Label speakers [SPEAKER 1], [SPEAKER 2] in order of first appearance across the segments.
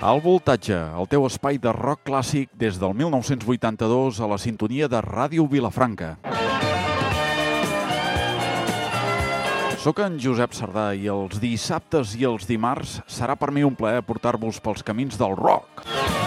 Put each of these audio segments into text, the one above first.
[SPEAKER 1] Alt Voltatge, el teu espai de rock clàssic des del 1982 a la sintonia de Ràdio Vilafranca. Soc en Josep Sardà i els dissabtes i els dimarts serà per mi un plaer portar-vos pels camins del rock.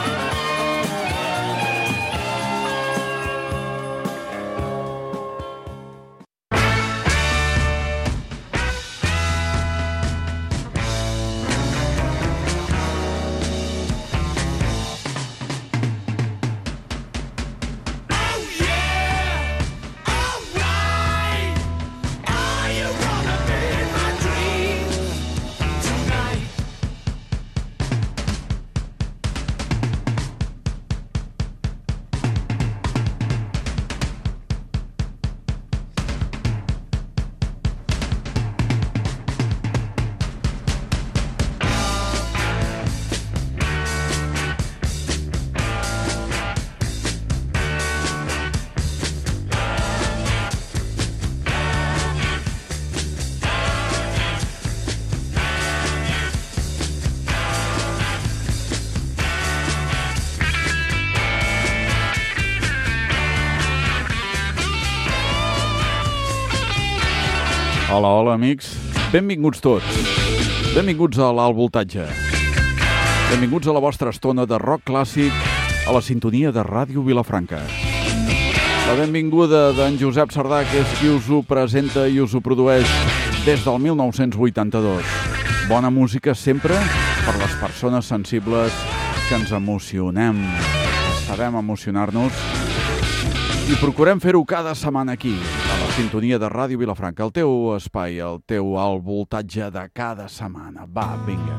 [SPEAKER 1] Hola, hola, amics. Benvinguts tots. Benvinguts a l'Alt Voltatge. Benvinguts a la vostra estona de rock clàssic a la sintonia de Ràdio Vilafranca. La benvinguda d'en Josep Sardà, que és qui us ho presenta i us ho produeix des del 1982. Bona música sempre per les persones sensibles que ens emocionem. Sabem emocionar-nos i procurem fer-ho cada setmana aquí, a la sintonia de Ràdio Vilafranca, el teu espai, el teu alt voltatge de cada setmana. Va, vinga.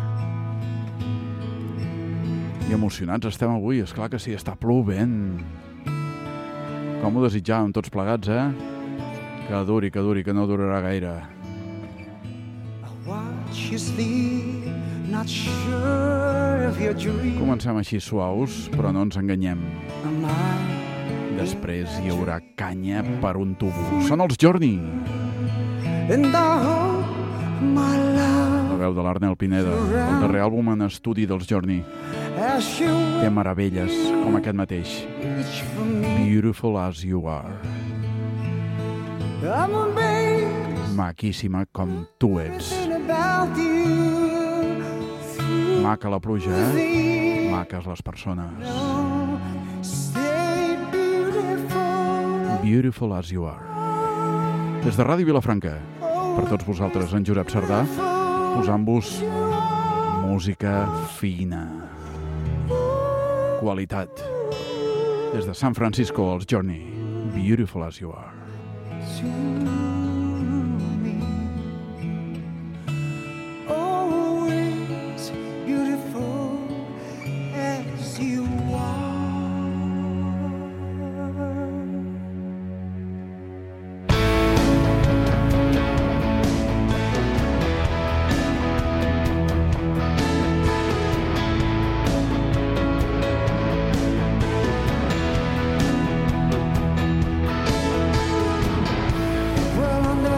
[SPEAKER 1] I emocionats estem avui, esclar que sí, està plovent. Com ho desitjàvem tots plegats, Que duri, que no durarà gaire. Comencem així suaus, però no ens enganyem. Després hi haurà canya per un tubo. Són els Journey. La veu de l'Arnel Pineda, el darrer àlbum en estudi dels Journey. Té meravelles, com aquest mateix. Beautiful as you are. Maquíssima com tu ets. Maca la pluja, Maques les persones. Beautiful as you are. Des de Ràdio Vilafranca, per tots vosaltres, en Josep Sardà, posant-vos música fina. Qualitat. Des de San Francisco, els Journey. Beautiful as you are.
[SPEAKER 2] Well,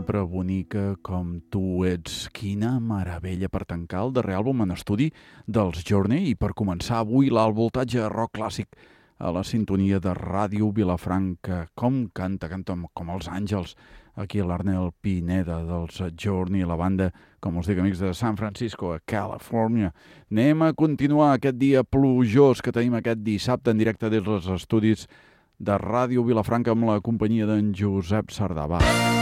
[SPEAKER 1] sempre bonica com tu ets. Quina meravella per tancar el darrer àlbum en estudi dels Journey i per començar avui l'alt voltatge rock clàssic a la sintonia de Ràdio Vilafranca. Com canta com els àngels. Aquí l'Arnel Pineda dels Journey, la banda, com us dic, amics de San Francisco, a Califòrnia. Anem a continuar aquest dia plujós que tenim aquest dissabte en directe des dels estudis de Ràdio Vilafranca amb la companyia d'en Josep Sardà.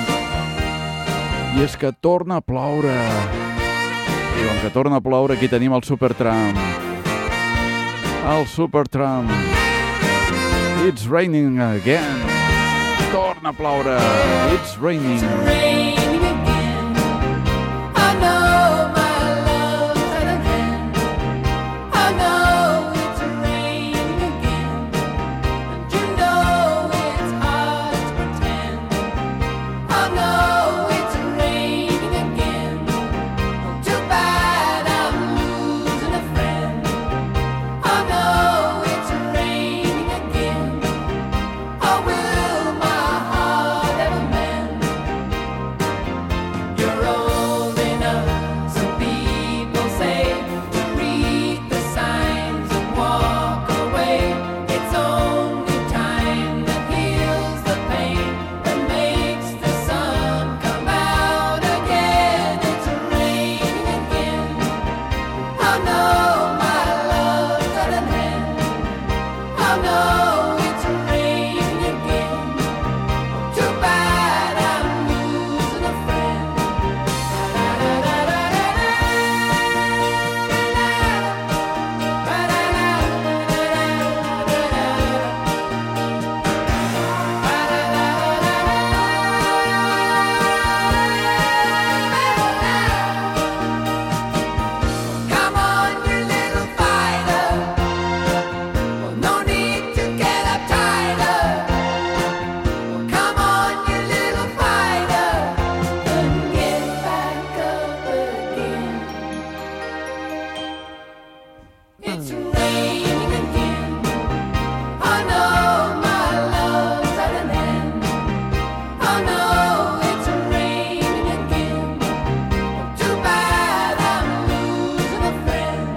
[SPEAKER 1] I és que torna a ploure. I com que torna a ploure, aquí tenim el Supertramp. El Supertramp. It's raining again. Torna a ploure. It's raining.
[SPEAKER 2] It's raining again. I know my love's at an end. I know it's raining again. And you know it's hard to pretend. I know it's raining again. Too bad I'm losing a friend. I know it's raining again. Oh, will my heart ever mend? You're old enough, some people say, to read the signs and walk away. It's only time that heals the pain, that makes the sun come out again. It's raining again. I know my love's at an end. I know it's raining again. Too bad I'm losing a friend. Come on, you little fighter. Well, no need to get uptighter. Well, come on, you little fighter, and get back up again. It's raining again. I know my love's at an end. I know it's raining again. Too bad I'm losing a friend.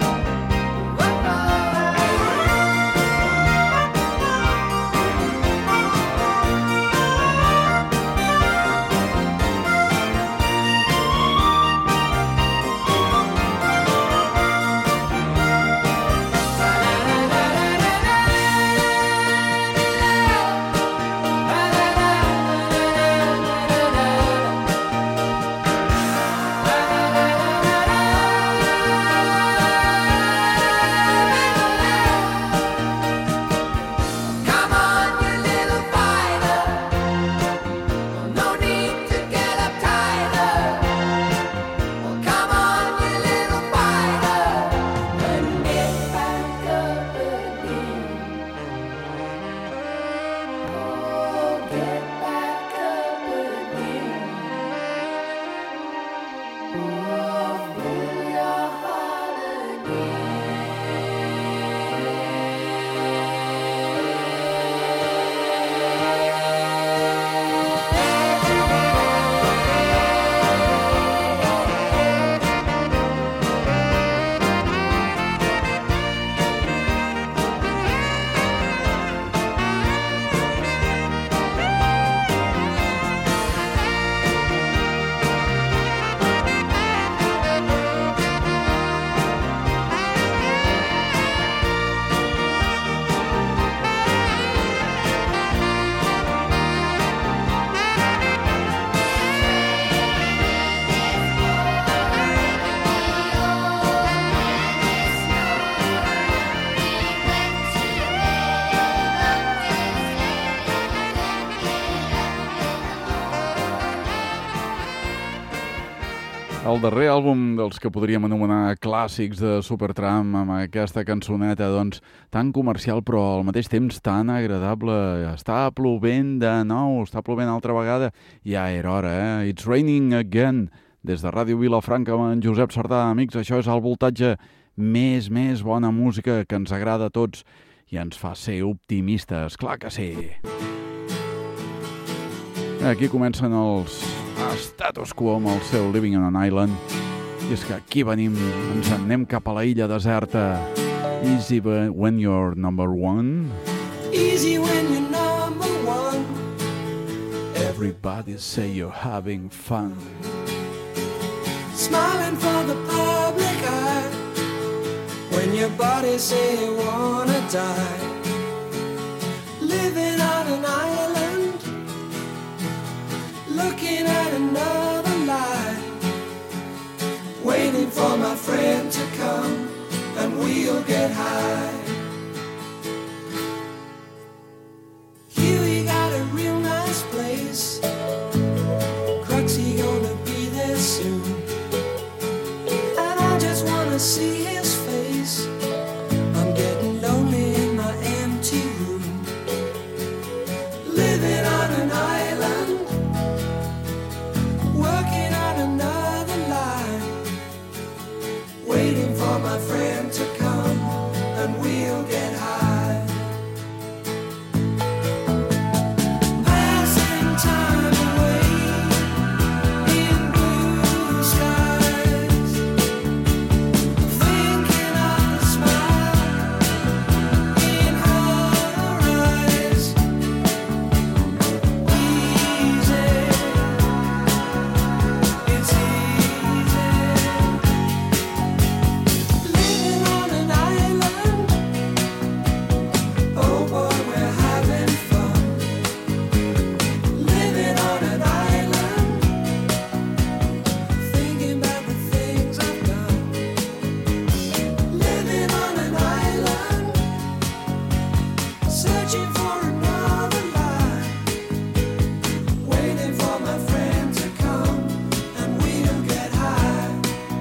[SPEAKER 2] Come on, you little fighter. Well, no need to get uptighter. Well, come on, you little fighter, and get back up again. Oh, get back up again. Oh, fill your heart again.
[SPEAKER 1] El darrer àlbum dels que podríem anomenar clàssics de Supertramp, amb aquesta cançoneta doncs, tan comercial però al mateix temps tan agradable. Està plovent de nou, està plovent altra vegada. Ja era hora, It's raining again. Des de Ràdio Vilafranca amb en Josep Sardà. Amics, això és el voltatge més bona música que ens agrada a tots i ens fa ser optimistes. Clar que sí. Aquí comencen els Status Quo amb el seu Living on an Island. I és que aquí venim, ens en anem cap a la illa deserta. Easy when you're number one.
[SPEAKER 3] Easy when you're number one.
[SPEAKER 1] Everybody say you're having fun.
[SPEAKER 3] Smiling for the public eye. When your body say you wanna die. Living on an island, looking at another life, waiting for my friend to come and we'll get high. Here we got a real nice place. Cruxy gonna be there soon, and I just wanna see his face. I'm getting lonely in my empty room. Living on an island, working on another line, waiting for my friend to come and we'll get high. Passing time away in blue skies, thinking of the smile in her eyes. Easy, it's easy. Living on an island, oh boy, we're having fun. Living on an island, thinking about the things I've done. Living on an island, searching for another life, waiting for my friend to come and we'll get high.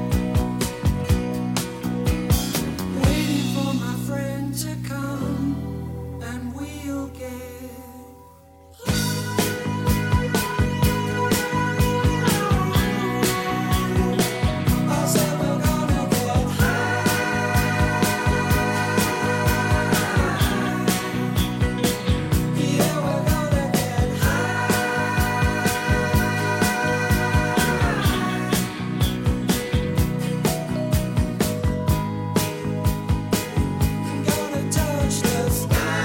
[SPEAKER 3] Waiting for my friend to come and we'll get I said we're gonna get high. Yeah, we're gonna get high. Gonna touch the sky.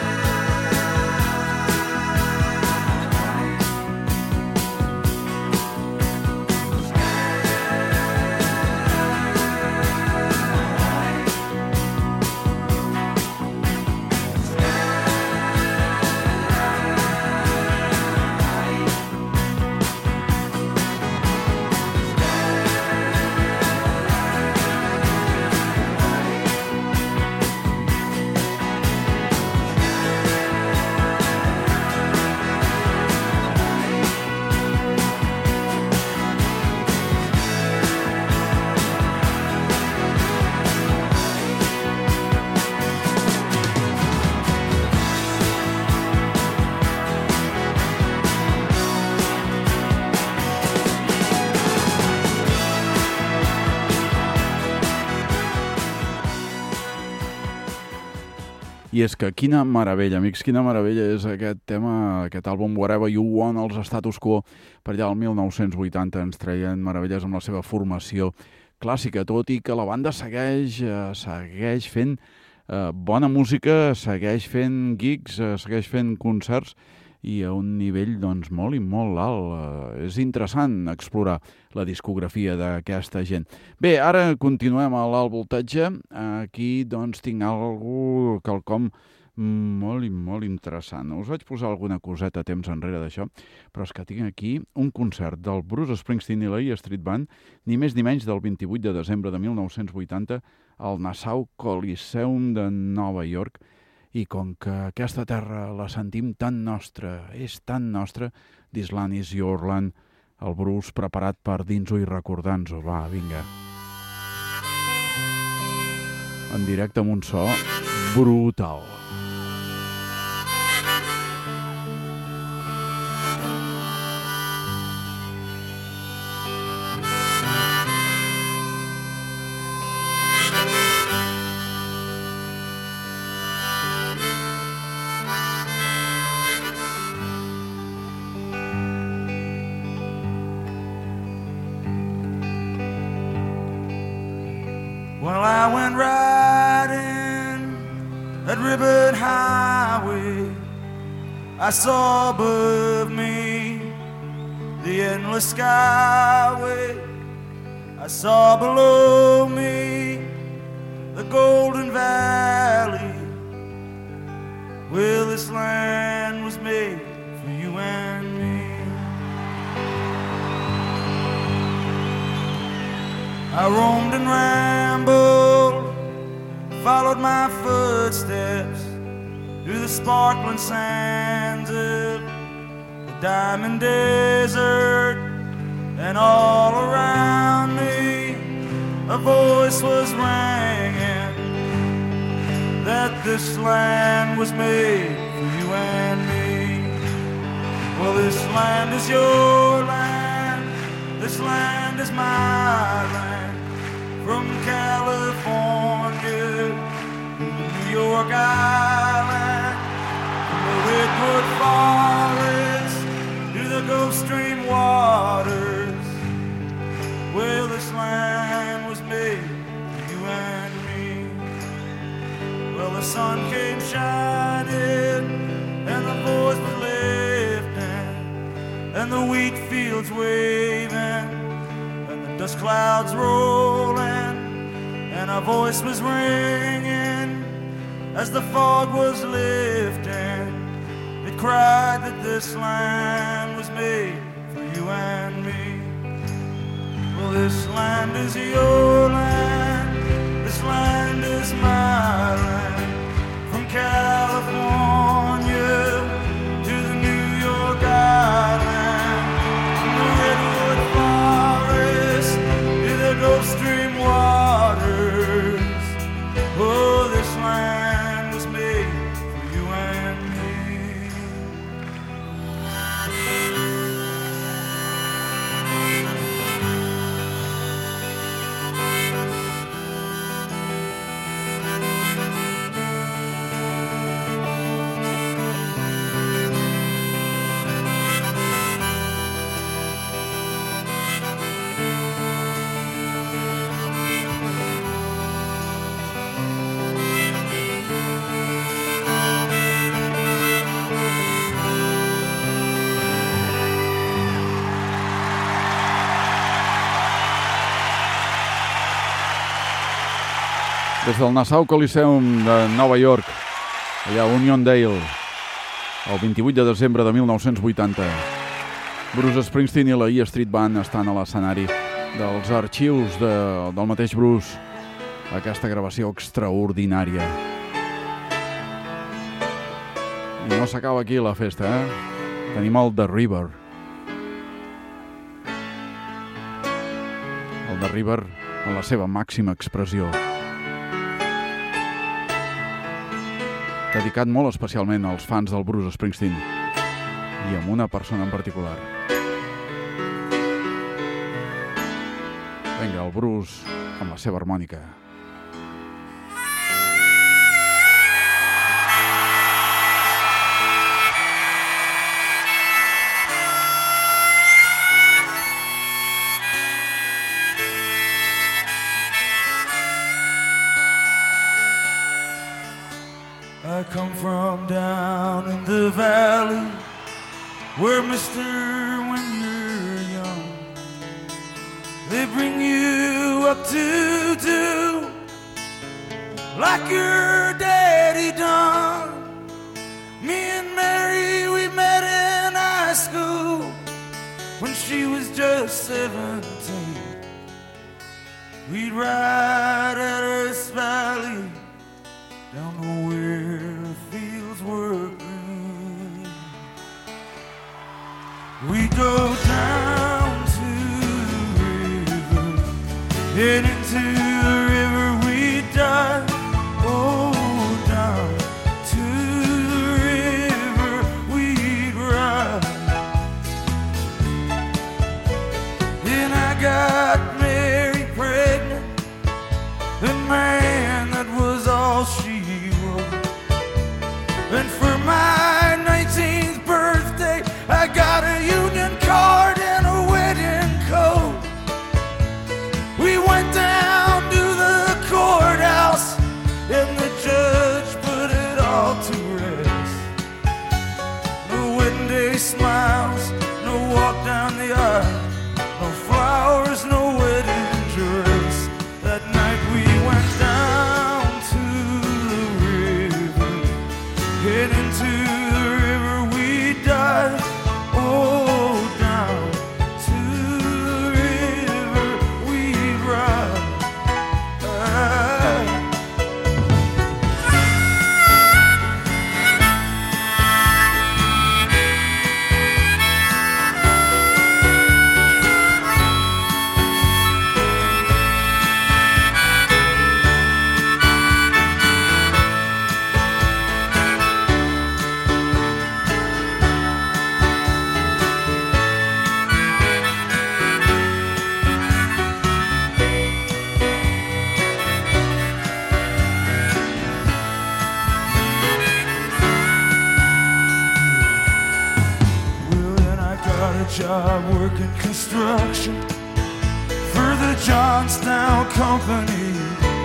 [SPEAKER 1] I és que quina meravella, amics, quina meravella és aquest tema, aquest àlbum Wherever You Want, els Status Quo, per allà al 1980 ens treien meravelles amb la seva formació clàssica, tot i que la banda segueix fent bona música, segueix fent gigs, segueix fent concerts i a un nivell doncs, molt i molt alt. És interessant explorar la discografia d'aquesta gent. Bé, ara continuem a l'alt voltatge. Aquí doncs, tinc quelcom molt i molt interessant. Us vaig posar alguna coseta temps enrere d'això, però és que tinc aquí un concert del Bruce Springsteen i la E Street Band, ni més ni menys del 28 de desembre de 1980 al Nassau Coliseum de Nova York. I com que aquesta terra la sentim tan nostra, és tan nostra, This Land is Your Land, el Bruce preparat per dins-ho i recordar-nos-ho. Va, vinga. En directe amb un so brutal.
[SPEAKER 4] I went riding that ribbon highway. I saw above me the endless skyway. I saw below me the golden valley. Well, this land was made for you and me. I roamed and rambled, followed my footsteps through the sparkling sands of the diamond desert. And all around me a voice was ringing that this land was made for you and me. Well, this land is your land, this land is my land. From California to New York Island, from the redwood forest to the Gulf Stream waters. Well, this land was made for you and me. Well, the sun came shining and the voice was lifting and the wheat fields waving and the dust clouds rolling and a voice was ringing as the fog was lifting. It cried that this land was made for you and me. Well, this land is your land, this land is my land. From California to the New York Island, from the redwood forest to the Gulf Stream waters. Oh, this land was made for you and me.
[SPEAKER 1] Des del Nassau Coliseum de Nova York, allà a Uniondale, el 28 de desembre de 1980. Bruce Springsteen i la E Street Band estan a l'escenari dels arxius del mateix Bruce. Aquesta gravació extraordinària. I no s'acaba aquí la festa, Tenim el The River. El The River en la seva màxima expressió. Dedicat molt especialment als fans del Bruce Springsteen i amb una persona en particular. Vinga, el Bruce amb la seva harmònica.
[SPEAKER 4] I come from down in the valley where, mister, when you're young, they bring you up to do like your daddy done. Me and Mary, we met in high school when she was just 17. We'd ride at Earth's Valley down to where the fields were green. We go down to the river, and into the river we dive. Oh, down to the river we'd ride. And I got Mary pregnant, the man that was all she. And for my 19th birthday, I got a union card and a wedding coat. We went down to the courthouse called to rest. No wedding day smiles, no walk down the aisle, no flowers, no wedding dress. That night we went down to the river, head into the river we dive. Oh, down to the river we ride. Job working construction for the Johnstown Company,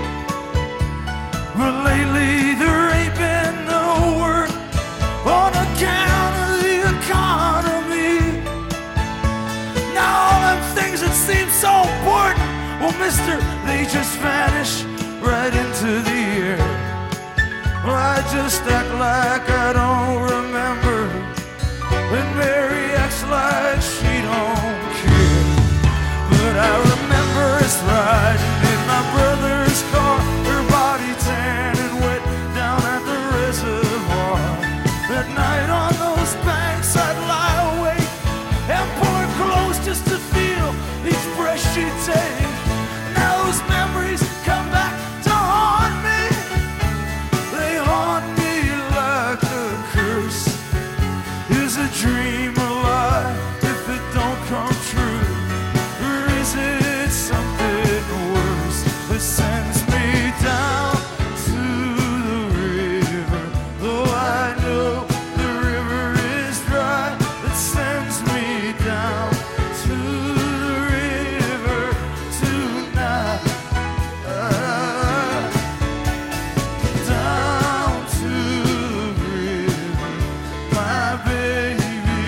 [SPEAKER 4] but lately there ain't been no work on account of the economy. Now all them things that seem so important, well, mister, they just vanish right into the air. Well, I just act like I don't remember when Mary acts like she don't care. But I remember us riding in my brother's car, her body tan and wet down at the reservoir. That night on those banks I'd lie awake and pull her close just to feel each breath she'd take. Now those memories come back to haunt me. They haunt me like a curse. Is a dream a lie if it don't come true? Or is it something worse that sends me down to the river? Though I know the river is dry, that sends me down to the river tonight. Down to the river, my baby.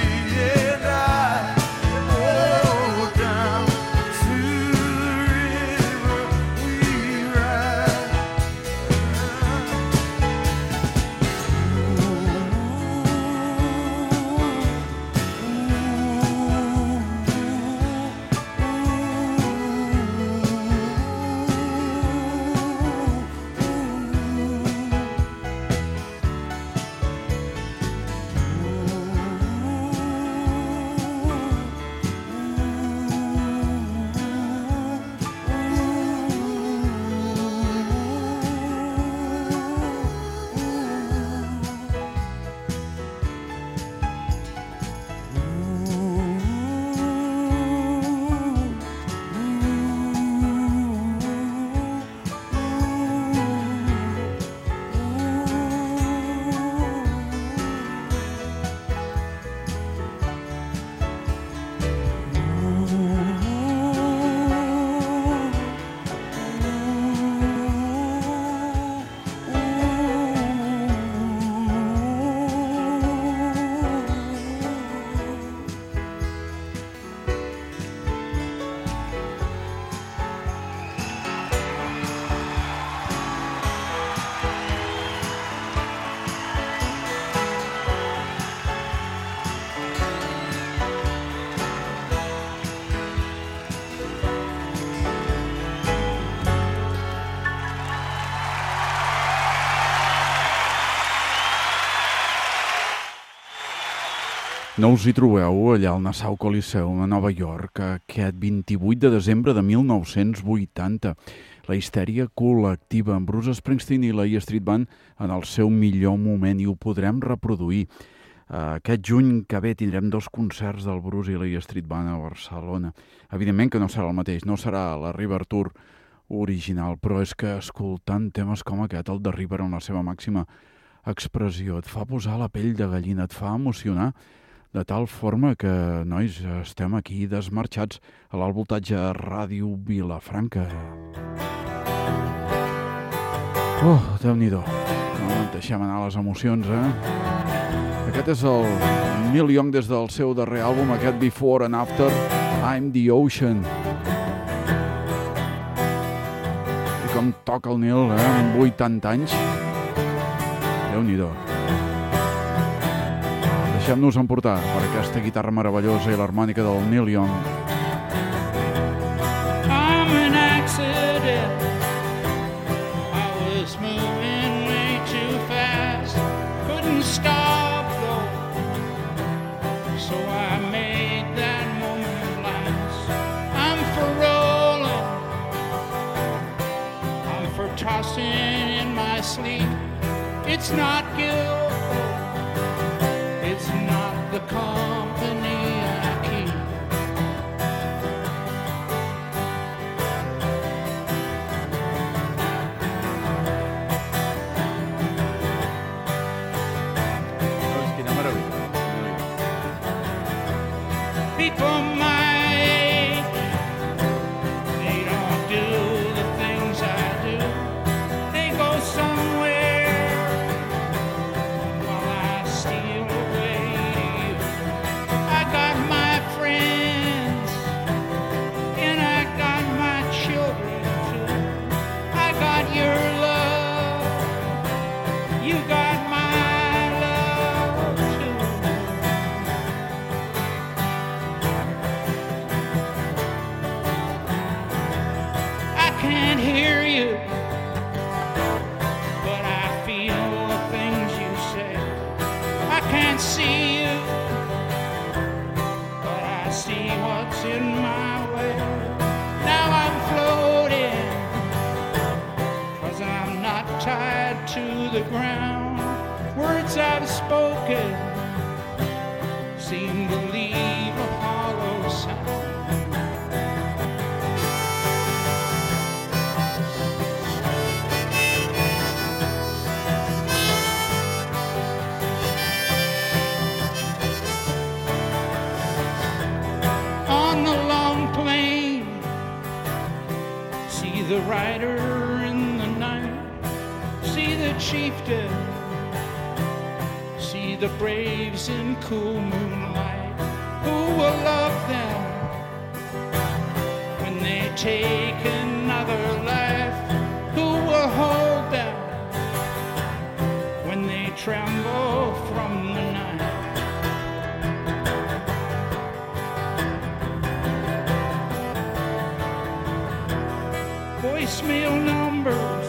[SPEAKER 1] No us hi trobeu allà al Nassau Coliseum a Nova York aquest 28 de desembre de 1980. La histèria col·lectiva amb Bruce Springsteen i la E Street Band en el seu millor moment, i ho podrem reproduir. Aquest juny que ve tindrem 2 concerts del Bruce i la E Street Band a Barcelona. Evidentment que no serà el mateix, no serà la River Tour original, però és que escoltant temes com aquest, el de River en la seva màxima expressió, et fa posar la pell de gallina, et fa emocionar, de tal forma que, nois, estem aquí desmarxats a l'alt voltatge Ràdio Vilafranca. Oh, Déu-n'hi-do. deixem anar les emocions, Aquest és el Neil Young des del seu darrer àlbum, aquest Before and After, I'm the Ocean. I com toca el Neil, amb 80 anys. Déu-n'hi-do. Deixem-nos emportar per aquesta guitarra meravellosa i l'harmònica del Neil Young.
[SPEAKER 5] I'm an accident. I was moving way too fast. Couldn't stop though. So I made that moment last. I'm for rolling. I'm for tossing in my sleep. It's not guilt. It's not the company I keep.
[SPEAKER 1] Quina meravella.
[SPEAKER 5] People my age, they don't do the things I do. They go somewhere while I steal away to you. I got my friends and I got my children too. I got your love, you got my love too. I can't hear you, but I feel the things you say. I can't see you, but I see what's in my way. Now I'm floating, 'cause I'm not tied to the ground. Words I've spoken seem to leave a hollow sound. On the long plain, see the rider in the night, see the chieftain, see the braves in cool moonlight. Who will love them when they take another life? Who will hold them when they tremble from the night? Voicemail numbers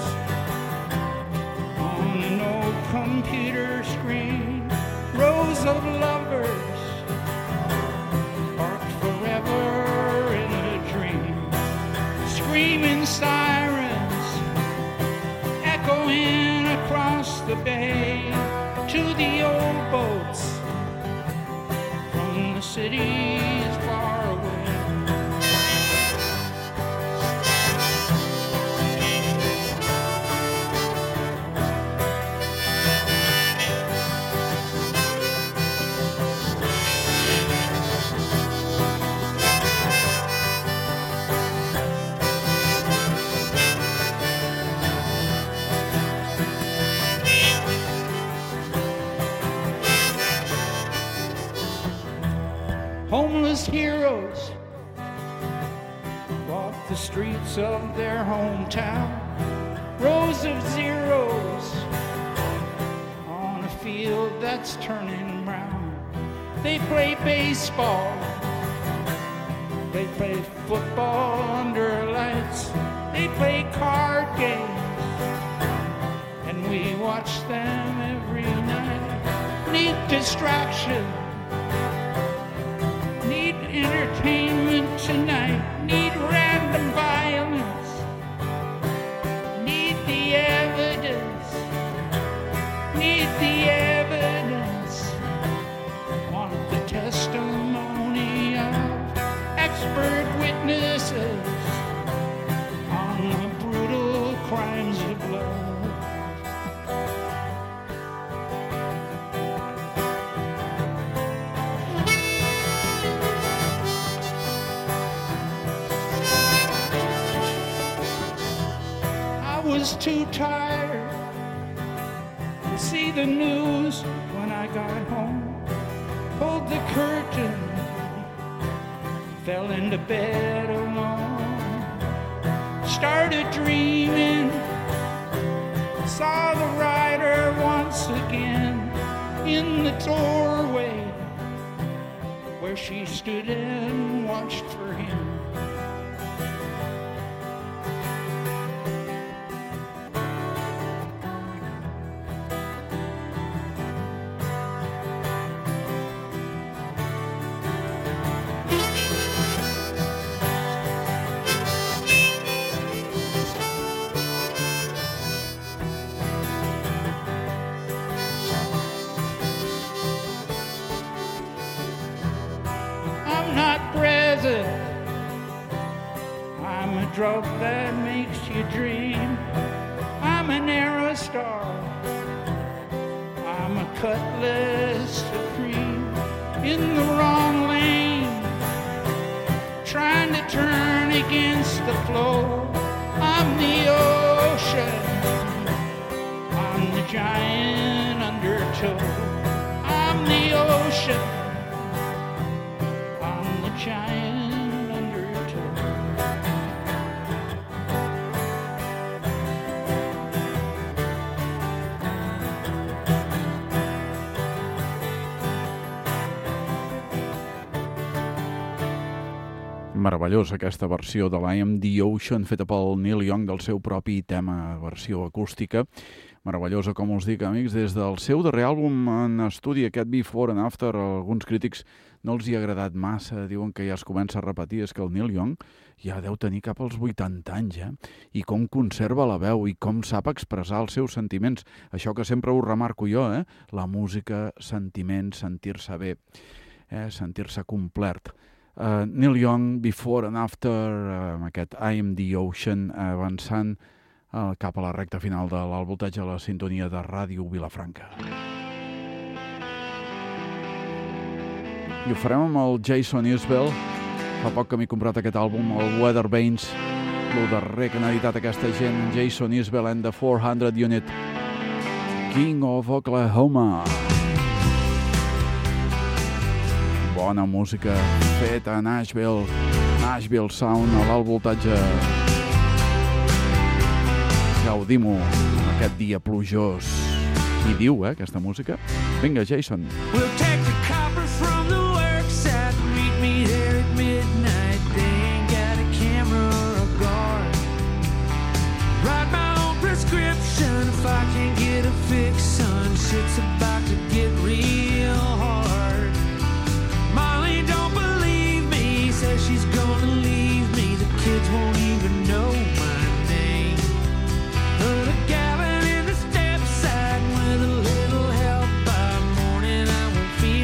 [SPEAKER 5] on an old computer screen. Rows of lovers parked forever in a dream. Screaming sirens echoing across the bay to the old boats from the cities far away. Homeless heroes walk the streets of their hometown. Rows of zeros on a field that's turning brown. They play baseball, they play football under lights, they play card games, and we watch them every night. Need distraction, need entertainment tonight, need random violence, need the evidence, need the evidence, want the testimony of expert witnesses on the brutal crimes of love. I was too tired the news when I got home. Pulled the curtain, fell into bed alone. Started dreaming, saw the rider once again in the doorway where she stood and watched for him. I'm a drug that makes you dream. I'm an arrow star. I'm a cutlass supreme in the wrong lane, trying to turn against the flow. I'm the ocean, I'm the giant undertow. I'm the ocean, I'm the giant undertow.
[SPEAKER 1] Meravellosa aquesta versió de l'I Am The Ocean feta pel Neil Young del seu propi tema, versió acústica. Meravellosa, com us dic, amics, des del seu darrer àlbum en estudi, aquest Before and After. Alguns crítics no els hi ha agradat massa, diuen que ja es comença a repetir. És que el Neil Young ja deu tenir cap als 80 anys, I com conserva la veu i com sap expressar els seus sentiments. Això que sempre ho remarco jo, La música, sentiments, sentir-se bé, sentir-se complert. Neil Young, Before and After, amb aquest I Am The Ocean, avançant cap a la recta final de l'alvoltatge a la sintonia de Ràdio Vilafranca. I ho farem amb el Jason Isbell. Fa poc que m'he comprat aquest àlbum, el Weather Vanes, el darrer que n'ha editat aquesta gent, Jason Isbell and the 400 Unit, King of Oklahoma. Bona música feta a Nashville, Nashville Sound, a l'alvoltatge. Gaudim-ho aquest dia plujós. Qui diu, aquesta música? Vinga, Jason.
[SPEAKER 3] We'll take the copper from the worksite, meet me there at midnight. They ain't got a camera or a guard. Write my own prescription if I can't get a fix, son. Shit's about to get real hard. Molly don't believe me, says she's gonna leave me. The kids won't even know my name. Put a gallon in the step side with a little help by morning. I won't feel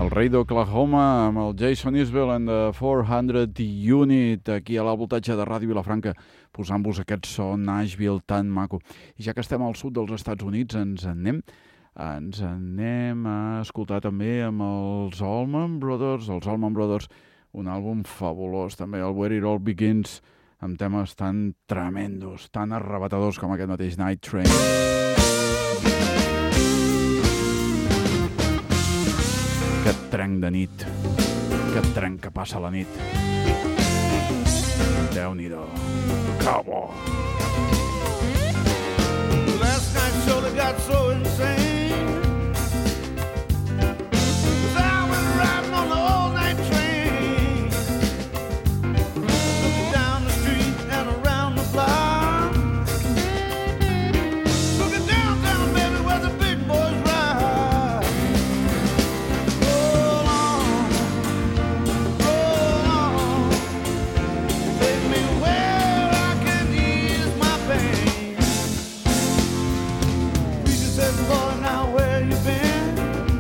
[SPEAKER 1] El rei d'Oklahoma amb el Jason Isbell and the 400 Unit aquí a l'alt voltatge de Ràdio Vilafranca, posant-vos aquest so Nashville tan maco. I ja que estem al sud dels Estats Units, ens anem a escoltar també amb els Allman Brothers, un àlbum fabulós també, el Where It All Begins, amb temes tan tremendos, tan arrebatadors com aquest mateix Night Train. Aquest trenc de nit, aquest trenc que passa a la nit. Déu-n'hi-do, que bo!
[SPEAKER 4] Last night surely got so insane, 'cause I went riding on the all-night train, looking down the street and around the block, looking downtown, baby, where the big boys ride. Roll on, take me where I can ease my pain. Preacher said, boy, now where you been?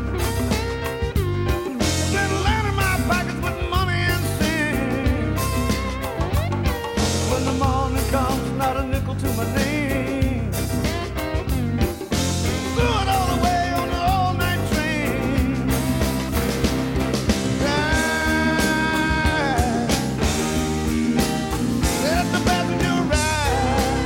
[SPEAKER 4] Been lining my pockets with money and sin. When the morning comes, not a nickel to my name. Threw it all away on the all-night train. Ride. Let the passenger ride.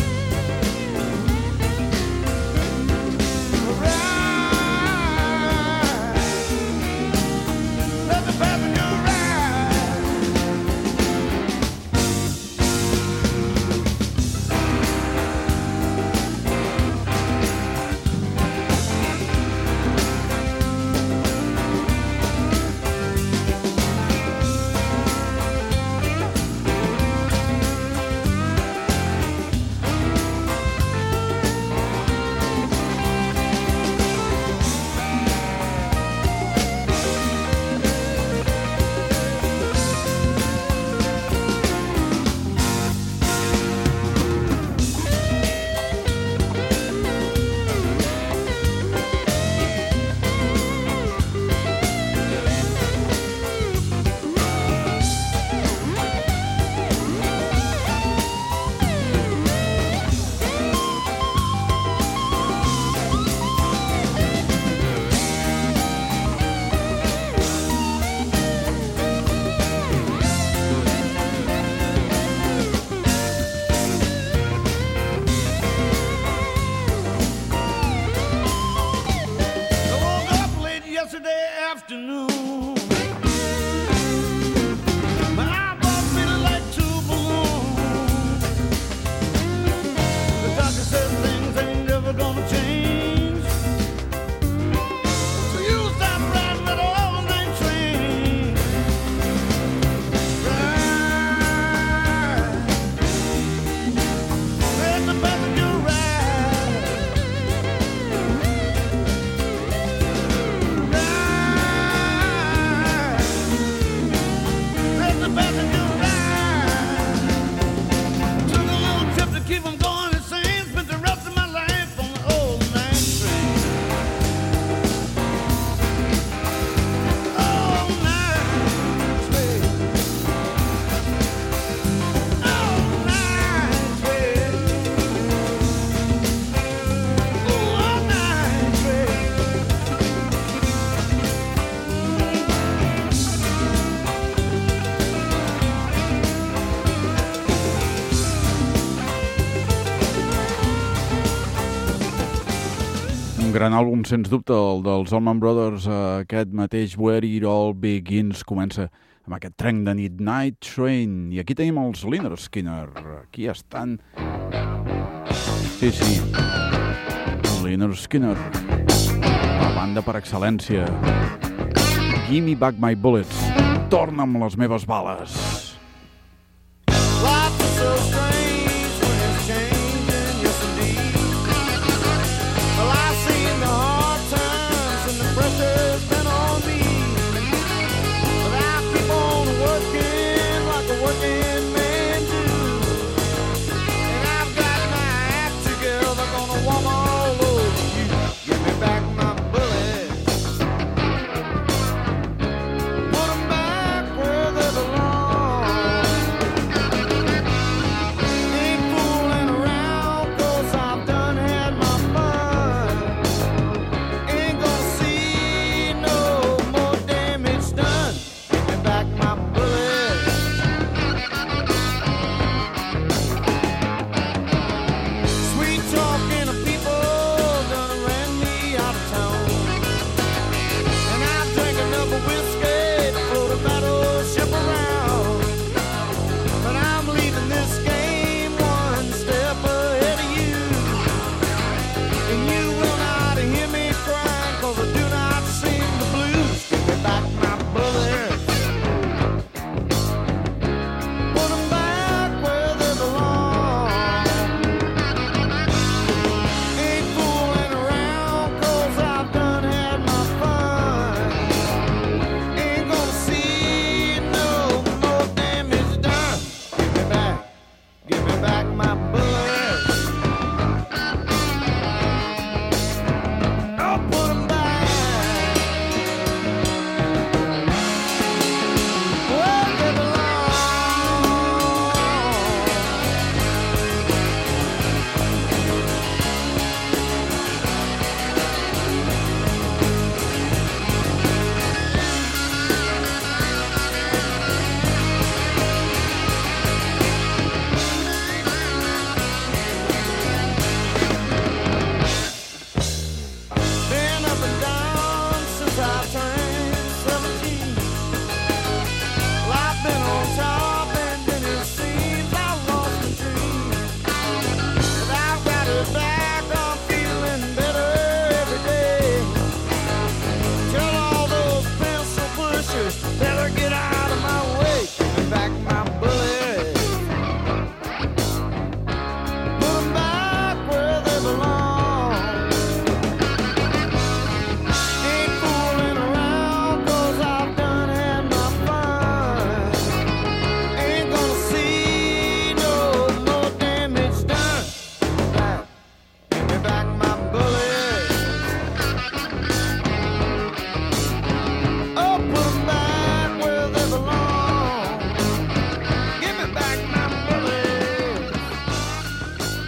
[SPEAKER 4] Ride. Let the passenger ride. I woke up late yesterday afternoon. My eyeballs feeling like two balloons. The doctor says things ain't never gonna change. So you stop riding that all-night train. Ride. Let the passenger ride. Ride. Let the passenger ride. Took a little trip to keep 'em going insane. Spent the rest of my life on the old night train. All night train. All night train. Ooh, all night train.
[SPEAKER 1] Un gran àlbum, sens dubte, el dels Allman Brothers, aquest mateix Where It All Begins, comença amb aquest trenc de nit, Night Train. I aquí tenim els Lynyrd Skynyrd. Aquí estan... Sí, Lynyrd Skynyrd, la banda per excel·lència. Gimme back my bullets. Torna'm les meves bales.
[SPEAKER 4] Life is so strange when it's changing, yes indeed. Well, I've seen the hard times and the pressure's been on me. But I keep on working like a working man do. And I've got my act together, gonna walk all over you. Give me back my bullets.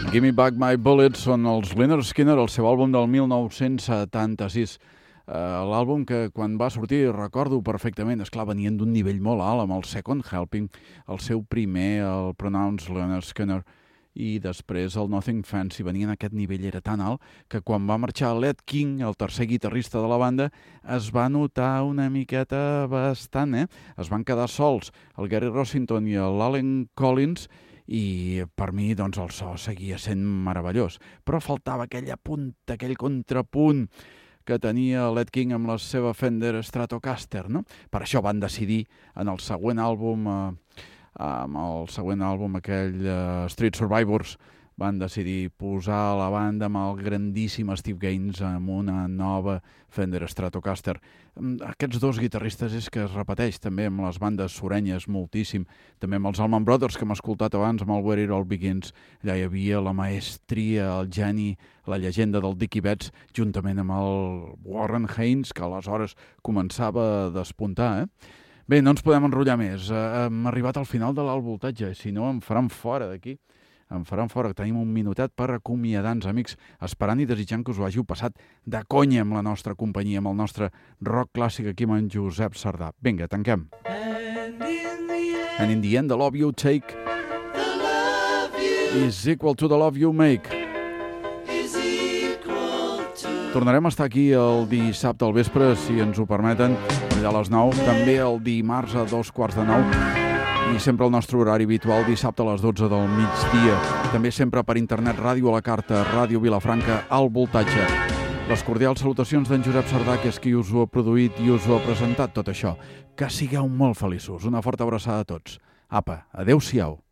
[SPEAKER 1] Gimme Back My Bullets són els Lynyrd Skynyrd, el seu àlbum del 1976. L'àlbum que quan va sortir recordo perfectament, esclar, venien d'un nivell molt alt amb el Second Helping, el seu primer, el Pronounced Lynyrd Skynyrd, i després el Nothing Fancy. Venien a aquest nivell, era tan alt que quan va marxar Led King, el tercer guitarrista de la banda, es va notar una miqueta bastant, Es van quedar sols el Gary Rossington i l'Allen Collins, i per mi doncs, el so seguia sent meravellós, però faltava aquella punta, aquell contrapunt que tenia Led King amb la seva Fender Stratocaster, no? Per això van decidir en el següent àlbum, aquell Street Survivors, van decidir posar la banda amb el grandíssim Steve Gaines amb una nova Fender Stratocaster. Aquests dos guitarristes és que es repeteix també amb les bandes surenyes moltíssim, també amb els Allman Brothers que hem escoltat abans, amb el Where It All Begins. Allà hi havia la maestria, el geni, la llegenda del Dickie Betts, juntament amb el Warren Haynes, que aleshores començava a despuntar, Bé, no ens podem enrotllar més. Hem arribat al final de l'alt voltatge, si no em faran fora d'aquí. Em faran fora, tenim un minutet per acomiadar-nos, amics, esperant i desitjant que us ho hàgiu passat de conya amb la nostra companyia, amb el nostre rock clàssic aquí amb en Josep Sardà. Vinga, tanquem. And in the end, the love you take is equal to the love you make. Tornarem a estar aquí el dissabte al vespre, si ens ho permeten, allà a les 9, també el dimarts a 2:45, i sempre el nostre horari habitual, dissabte a les 12 del migdia. També sempre per internet, Ràdio a la Carta, Ràdio Vilafranca, al voltatge. Les cordials salutacions d'en Josep Sardà, que és qui us ho ha produït i us ho ha presentat tot això. Que sigueu molt feliços. Una forta abraçada a tots. Apa, adeu-siau.